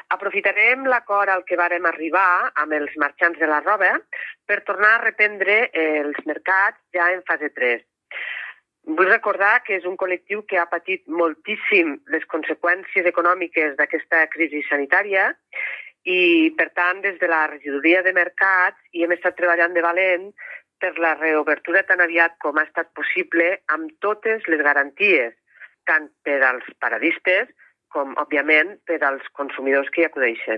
Aprofitarem l'acord al que vàrem arribar amb els marxants de la roba per tornar a reprendre els mercats ja en fase 3. Vull recordar que és un col·lectiu que ha patit moltíssim les conseqüències econòmiques d'aquesta crisi sanitària i, per tant, des de la regidoria de mercats hi hem estat treballant de valent per la reobertura tan aviat com ha estat possible amb totes les garanties, tant per als paradistes com, òbviament, per als consumidors que hi acudeixen.